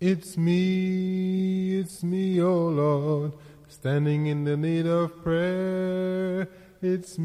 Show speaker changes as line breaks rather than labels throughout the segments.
It's me, oh Lord, standing in the need of prayer. It's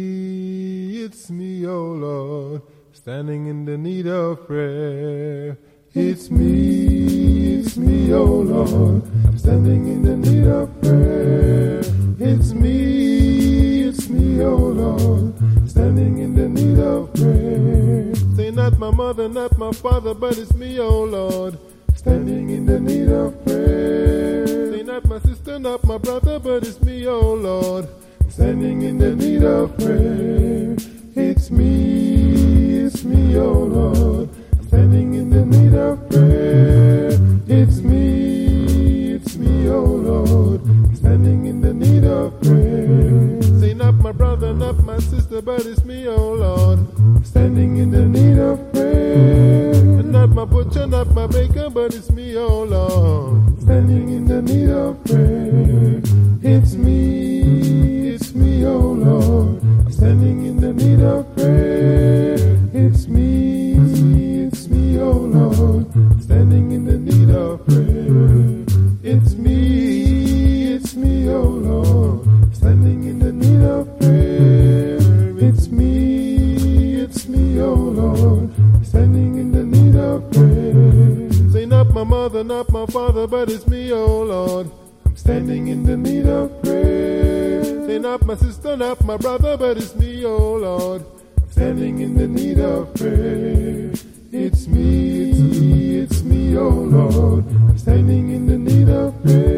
me, oh Lord, standing in the need of prayer. It's me, oh Lord, standing in the need of prayer. It's me, oh Lord, standing in the need of prayer. Say not my mother, not my father, but it's me, oh Lord, standing in the need of prayer. Say not my sister, not my brother, but it's me, oh Lord, standing in the need of prayer. It's me, oh Lord, standing in the need of prayer. It's me, oh Lord, standing in the need of prayer. Say not my brother, not my sister, but it's me, oh Lord, standing in the need of prayer. And not my butcher, not my baker, but it's me, oh Lord, standing in the need of prayer. It's me, oh Lord, standing in the need of prayer. It's me, oh Lord, standing in the need of prayer. It's me, oh Lord, standing in the need of prayer. It's me, oh Lord, standing in the need of prayer. Say not my mother, not my father, but it's me, oh Lord, I'm standing in the need of prayer. Say not my sister, not my brother, but it's me, oh Lord, standing in the need of prayer. It's me, oh Lord, standing in the need of prayer.